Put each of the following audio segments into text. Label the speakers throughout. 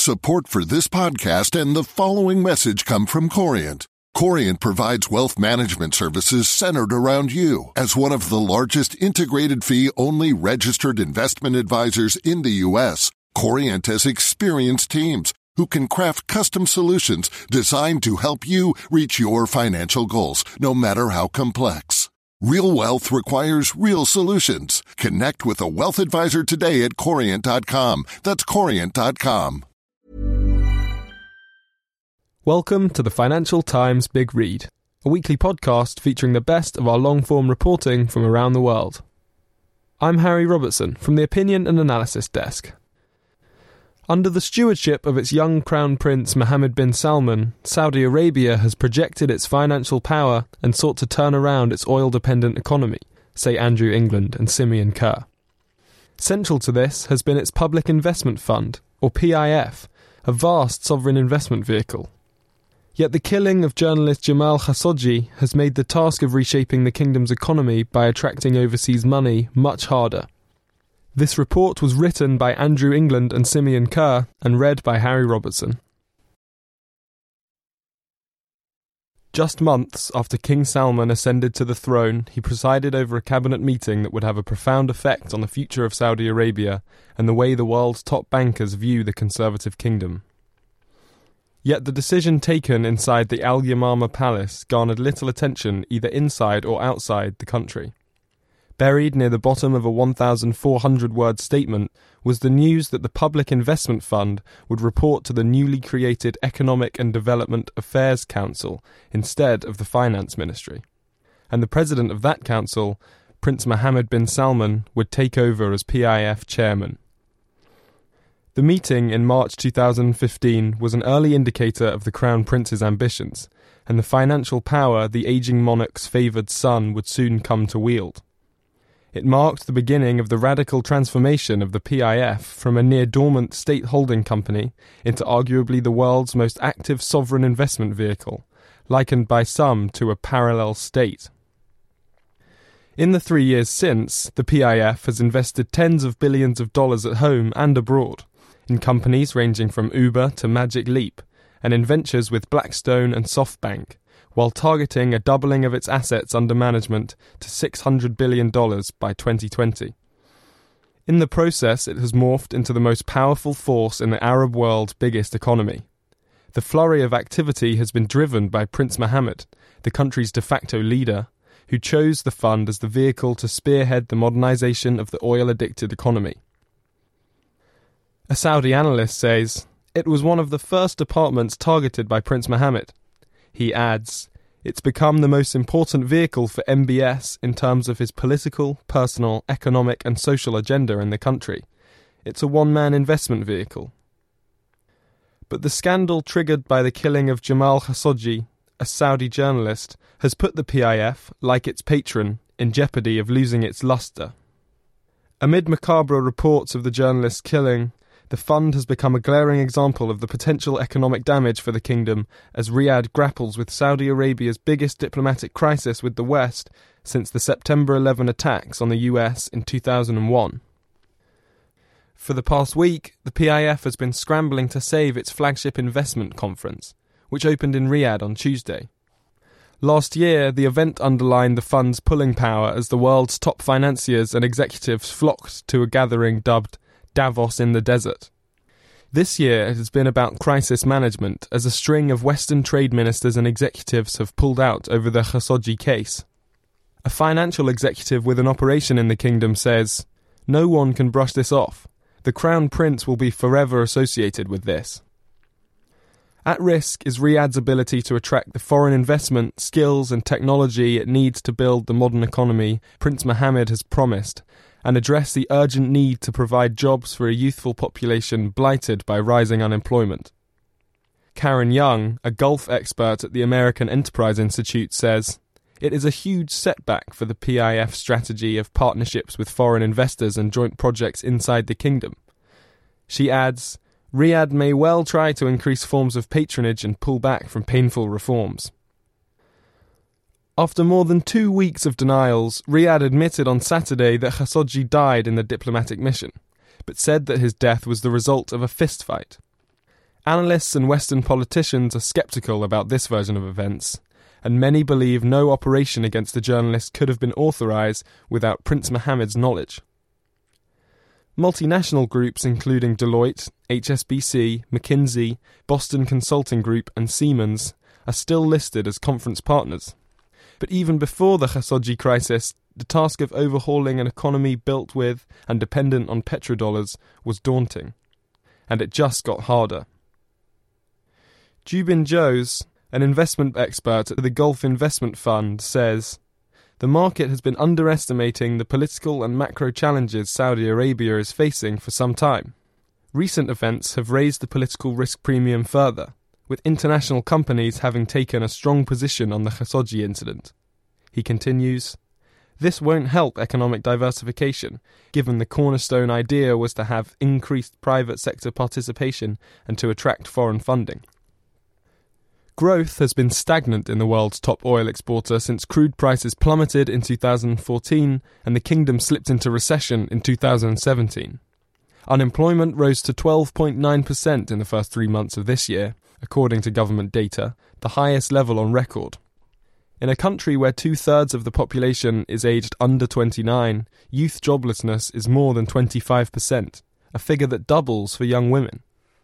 Speaker 1: Support for this podcast and the following message come from Corient. Corient provides wealth management services centered around you. As one of the largest integrated fee-only registered investment advisors in the U.S., Corient has experienced teams who can craft custom solutions designed to help you reach your financial goals, no matter how complex. Real wealth requires real solutions. Connect with a wealth advisor today at Corient.com. That's Corient.com.
Speaker 2: Welcome to the Financial Times Big Read, a weekly podcast featuring the best of our long-form reporting from around the world. I'm Harry Robertson from the Opinion and Analysis Desk. Under the stewardship of its young Crown Prince Mohammed bin Salman, Saudi Arabia has projected its financial power and sought to turn around its oil-dependent economy, say Andrew England and Simeon Kerr. Central to this has been its Public Investment Fund, or PIF, a vast sovereign investment vehicle. Yet the killing of journalist Jamal Khashoggi has made the task of reshaping the kingdom's economy by attracting overseas money much harder. This report was written by Andrew England and Simeon Kerr and read by Harry Robertson. Just months after King Salman ascended to the throne, he presided over a cabinet meeting that would have a profound effect on the future of Saudi Arabia and the way the world's top bankers view the conservative kingdom. Yet the decision taken inside the Al Yamama Palace garnered little attention either inside or outside the country. Buried near the bottom of a 1,400-word statement was the news that the Public Investment Fund would report to the newly created Economic and Development Affairs Council instead of the Finance Ministry. And the president of that council, Prince Mohammed bin Salman, would take over as PIF chairman. The meeting in March 2015 was an early indicator of the Crown Prince's ambitions, and the financial power the ageing monarch's favoured son would soon come to wield. It marked the beginning of the radical transformation of the PIF from a near-dormant state holding company into arguably the world's most active sovereign investment vehicle, likened by some to a parallel state. In the 3 years since, the PIF has invested tens of billions of dollars at home and abroad, in companies ranging from Uber to Magic Leap, and in ventures with Blackstone and SoftBank, while targeting a doubling of its assets under management to $600 billion by 2020. In the process, it has morphed into the most powerful force in the Arab world's biggest economy. The flurry of activity has been driven by Prince Mohammed, the country's de facto leader, who chose the fund as the vehicle to spearhead the modernization of the oil-addicted economy. A Saudi analyst says, "It was one of the first departments targeted by Prince Mohammed." He adds, "It's become the most important vehicle for MBS in terms of his political, personal, economic and social agenda in the country. It's a one-man investment vehicle." But the scandal triggered by the killing of Jamal Khashoggi, a Saudi journalist, has put the PIF, like its patron, in jeopardy of losing its luster. Amid macabre reports of the journalist's killing, the fund has become a glaring example of the potential economic damage for the kingdom as Riyadh grapples with Saudi Arabia's biggest diplomatic crisis with the West since the September 11 attacks on the US in 2001. For the past week, the PIF has been scrambling to save its flagship investment conference, which opened in Riyadh on Tuesday. Last year, the event underlined the fund's pulling power as the world's top financiers and executives flocked to a gathering dubbed Davos in the Desert. This year it has been about crisis management as a string of Western trade ministers and executives have pulled out over the Khashoggi case. A financial executive with an operation in the kingdom says, "No one can brush this off. The Crown Prince will be forever associated with this." At risk is Riyadh's ability to attract the foreign investment, skills and technology it needs to build the modern economy Prince Mohammed has promised, and address the urgent need to provide jobs for a youthful population blighted by rising unemployment. Karen Young, a Gulf expert at the American Enterprise Institute, says, "It is a huge setback for the PIF strategy of partnerships with foreign investors and joint projects inside the kingdom." She adds, "Riyadh may well try to increase forms of patronage and pull back from painful reforms." After more than 2 weeks of denials, Riyadh admitted on Saturday that Khashoggi died in the diplomatic mission, but said that his death was the result of a fistfight. Analysts and Western politicians are sceptical about this version of events, and many believe no operation against the journalist could have been authorised without Prince Mohammed's knowledge. Multinational groups including Deloitte, HSBC, McKinsey, Boston Consulting Group and Siemens are still listed as conference partners. But even before the Khashoggi crisis, the task of overhauling an economy built with and dependent on petrodollars was daunting, and it just got harder. Jubin Jose, an investment expert at the Gulf Investment Fund, says, "The market has been underestimating the political and macro challenges Saudi Arabia is facing for some time. Recent events have raised the political risk premium further, with international companies having taken a strong position on the Khashoggi incident." He continues, "This won't help economic diversification, given the cornerstone idea was to have increased private sector participation and to attract foreign funding." Growth has been stagnant in the world's top oil exporter since crude prices plummeted in 2014 and the kingdom slipped into recession in 2017. Unemployment rose to 12.9% in the first 3 months of this year, according to government data, the highest level on record. In a country where 2/3 of the population is aged under 29, youth joblessness is more than 25%, a figure that doubles for young women.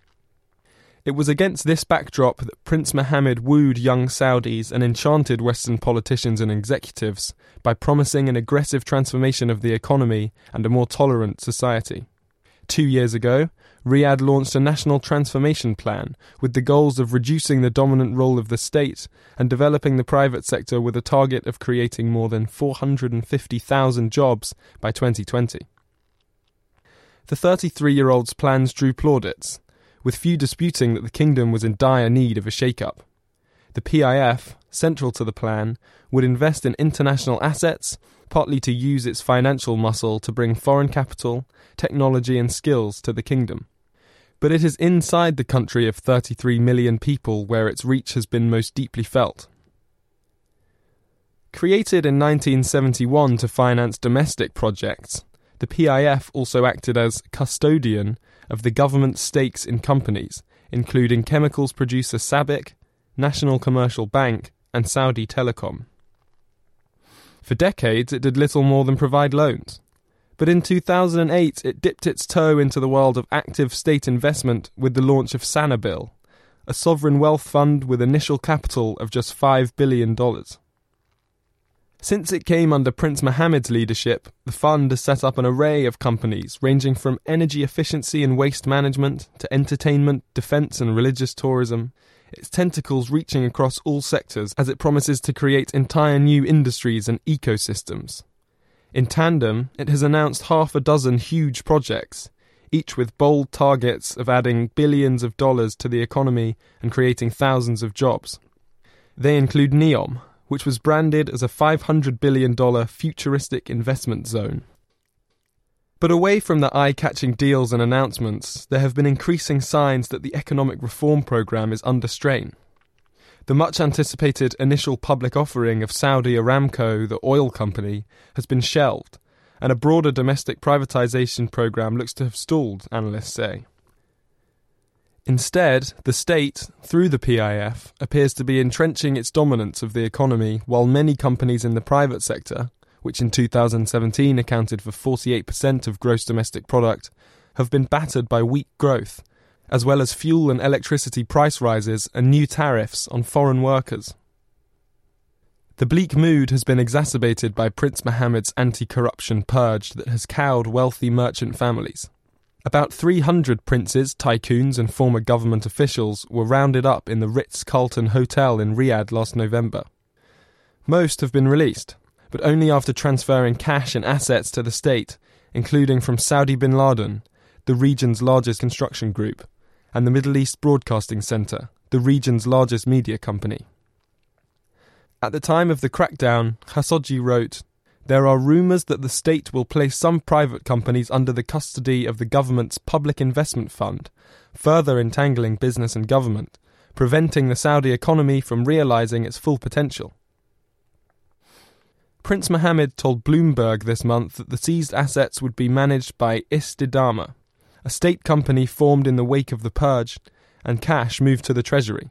Speaker 2: It was against this backdrop that Prince Mohammed wooed young Saudis and enchanted Western politicians and executives by promising an aggressive transformation of the economy and a more tolerant society. 2 years ago, Riyadh launched a national transformation plan with the goals of reducing the dominant role of the state and developing the private sector with a target of creating more than 450,000 jobs by 2020. The 33-year-old's plans drew plaudits, with few disputing that the kingdom was in dire need of a shake-up. The PIF, central to the plan, would invest in international assets, partly to use its financial muscle to bring foreign capital, technology and skills to the kingdom. But it is inside the country of 33 million people where its reach has been most deeply felt. Created in 1971 to finance domestic projects, the PIF also acted as custodian of the government's stakes in companies, including chemicals producer SABIC, National Commercial Bank, and Saudi Telecom. For decades, it did little more than provide loans. But in 2008, it dipped its toe into the world of active state investment with the launch of Sanabil, a sovereign wealth fund with initial capital of just $5 billion. Since it came under Prince Mohammed's leadership, the fund has set up an array of companies ranging from energy efficiency and waste management to entertainment, defence and religious tourism, its tentacles reaching across all sectors as it promises to create entire new industries and ecosystems. In tandem, it has announced half a dozen huge projects, each with bold targets of adding billions of dollars to the economy and creating thousands of jobs. They include NEOM, which was branded as a $500 billion futuristic investment zone. But away from the eye-catching deals and announcements, there have been increasing signs that the economic reform program is under strain. The much-anticipated initial public offering of Saudi Aramco, the oil company, has been shelved, and a broader domestic privatisation program looks to have stalled, analysts say. Instead, the state, through the PIF, appears to be entrenching its dominance of the economy, while many companies in the private sector, which in 2017 accounted for 48% of gross domestic product, have been battered by weak growth, as well as fuel and electricity price rises and new tariffs on foreign workers. The bleak mood has been exacerbated by Prince Mohammed's anti-corruption purge that has cowed wealthy merchant families. About 300 princes, tycoons and former government officials were rounded up in the Ritz-Carlton Hotel in Riyadh last November. Most have been released, but only after transferring cash and assets to the state, including from Saudi bin Laden, the region's largest construction group, and the Middle East Broadcasting Centre, the region's largest media company. At the time of the crackdown, Khashoggi wrote, "There are rumours that the state will place some private companies under the custody of the government's Public Investment Fund, further entangling business and government, preventing the Saudi economy from realising its full potential." Prince Mohammed told Bloomberg this month that the seized assets would be managed by Istidama, a state company formed in the wake of the purge, and cash moved to the treasury.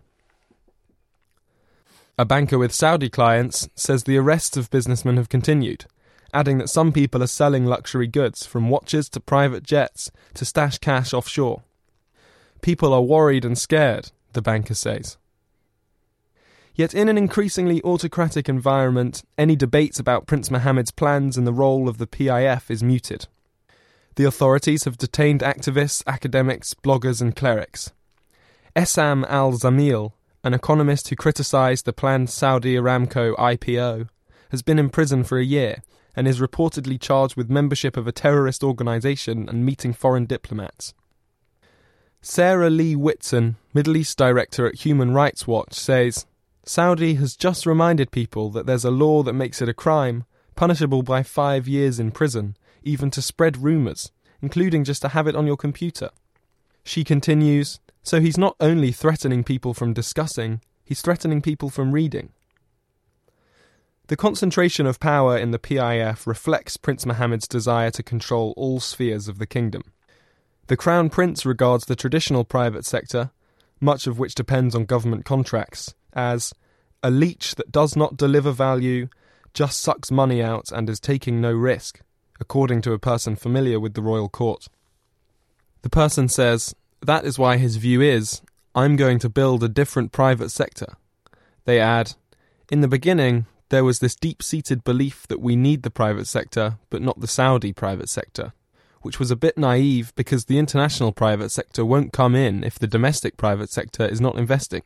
Speaker 2: A banker with Saudi clients says the arrests of businessmen have continued, adding that some people are selling luxury goods, from watches to private jets, to stash cash offshore. People are worried and scared, the banker says. Yet in an increasingly autocratic environment, any debate about Prince Mohammed's plans and the role of the PIF is muted. The authorities have detained activists, academics, bloggers and clerics. Essam al-Zamil, an economist who criticised the planned Saudi Aramco IPO, has been in prison for a year and is reportedly charged with membership of a terrorist organisation and meeting foreign diplomats. Sarah Lee Whitson, Middle East Director at Human Rights Watch, says, Saudi has just reminded people that there's a law that makes it a crime, punishable by 5 years in prison, even to spread rumours, including just to have it on your computer. She continues, so he's not only threatening people from discussing, he's threatening people from reading. The concentration of power in the PIF reflects Prince Mohammed's desire to control all spheres of the kingdom. The Crown Prince regards the traditional private sector, much of which depends on government contracts, as a leech that does not deliver value, just sucks money out and is taking no risk, according to a person familiar with the royal court. The person says, that is why his view is, I'm going to build a different private sector. They add, in the beginning, there was this deep-seated belief that we need the private sector, but not the Saudi private sector, which was a bit naive because the international private sector won't come in if the domestic private sector is not investing.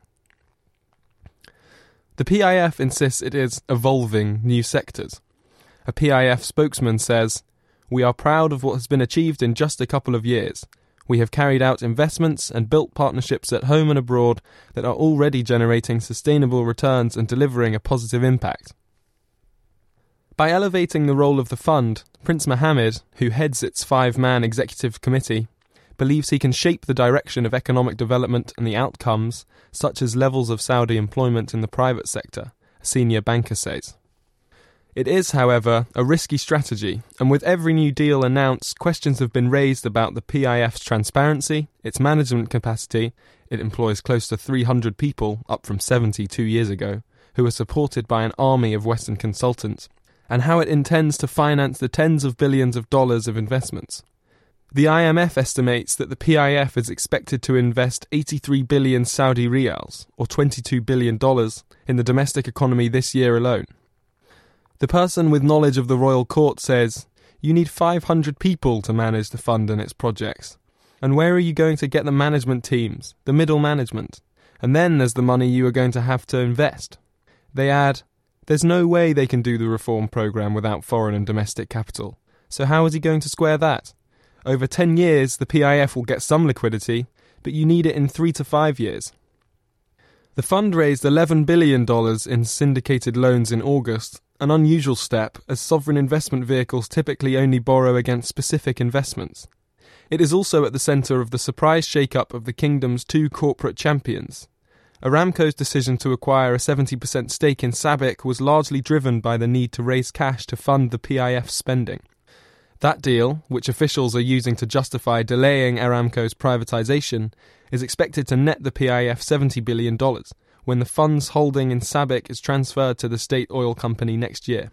Speaker 2: The PIF insists it is evolving new sectors. A PIF spokesman says, we are proud of what has been achieved in just a couple of years. We have carried out investments and built partnerships at home and abroad that are already generating sustainable returns and delivering a positive impact. By elevating the role of the fund, Prince Mohammed, who heads its 5-man executive committee, believes he can shape the direction of economic development and the outcomes, such as levels of Saudi employment in the private sector, a senior banker says. It is, however, a risky strategy, and with every new deal announced, questions have been raised about the PIF's transparency, its management capacity — it employs close to 300 people, up from 70 2 years ago, who are supported by an army of Western consultants — and how it intends to finance the tens of billions of dollars of investments. The IMF estimates that the PIF is expected to invest 83 billion Saudi riyals, or $22 billion, in the domestic economy this year alone. The person with knowledge of the royal court says, you need 500 people to manage the fund and its projects. And where are you going to get the management teams, the middle management? And then there's the money you are going to have to invest. They add, there's no way they can do the reform programme without foreign and domestic capital. So how is he going to square that? Over 10 years, the PIF will get some liquidity, but you need it in 3 to 5 years. The fund raised $11 billion in syndicated loans in August, an unusual step, as sovereign investment vehicles typically only borrow against specific investments. It is also at the centre of the surprise shake-up of the kingdom's 2 corporate champions. Aramco's decision to acquire a 70% stake in SABIC was largely driven by the need to raise cash to fund the PIF's spending. That deal, which officials are using to justify delaying Aramco's privatisation, is expected to net the PIF $70 billion, when the fund's holding in SABIC is transferred to the state oil company next year.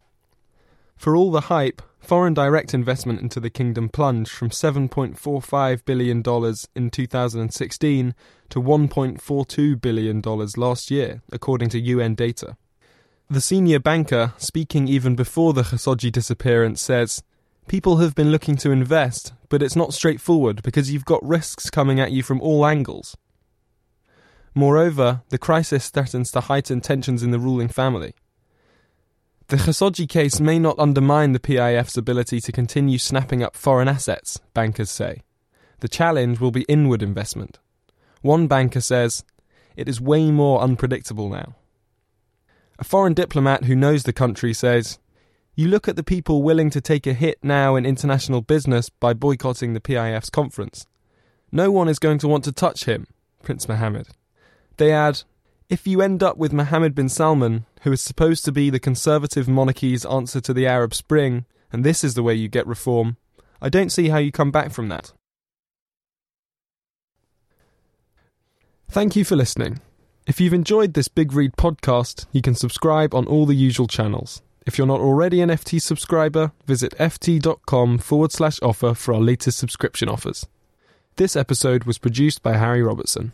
Speaker 2: For all the hype, foreign direct investment into the kingdom plunged from $7.45 billion in 2016 to $1.42 billion last year, according to UN data. The senior banker, speaking even before the Khashoggi disappearance, says, people have been looking to invest, but it's not straightforward because you've got risks coming at you from all angles. Moreover, the crisis threatens to heighten tensions in the ruling family. The Khashoggi case may not undermine the PIF's ability to continue snapping up foreign assets, bankers say. The challenge will be inward investment. One banker says, it is way more unpredictable now. A foreign diplomat who knows the country says, you look at the people willing to take a hit now in international business by boycotting the PIF's conference. No one is going to want to touch him, Prince Mohammed. They add, if you end up with Mohammed bin Salman, who is supposed to be the conservative monarchy's answer to the Arab Spring, and this is the way you get reform, I don't see how you come back from that. Thank you for listening. If you've enjoyed this Big Read podcast, you can subscribe on all the usual channels. If you're not already an FT subscriber, visit ft.com/offer for our latest subscription offers. This episode was produced by Harry Robertson.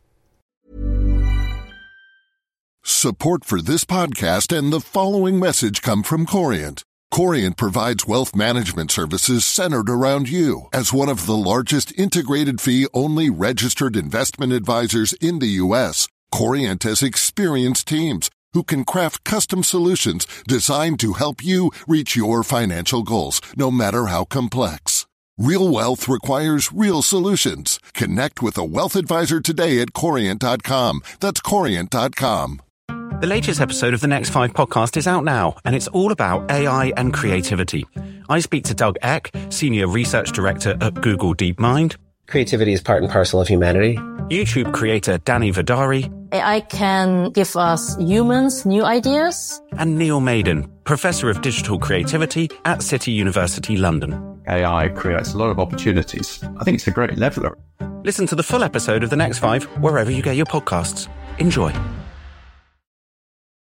Speaker 1: Support for this podcast and the following message come from Corient. Corient provides wealth management services centered around you. As one of the largest integrated fee-only registered investment advisors in the U.S., Corient has experienced teams who can craft custom solutions designed to help you reach your financial goals, no matter how complex. Real wealth requires real solutions. Connect with a wealth advisor today at Corient.com. That's Corient.com.
Speaker 3: The latest episode of the Next 5 podcast is out now, and it's all about AI and creativity. I speak to Doug Eck, Senior Research Director at Google DeepMind.
Speaker 4: Creativity is part and parcel of humanity.
Speaker 3: YouTube creator Danny Vidari.
Speaker 5: AI can give us humans new ideas.
Speaker 3: And Neil Maiden, Professor of Digital Creativity at City University London.
Speaker 6: AI creates a lot of opportunities. I think it's a great leveler.
Speaker 3: Listen to the full episode of the Next 5 wherever you get your podcasts. Enjoy.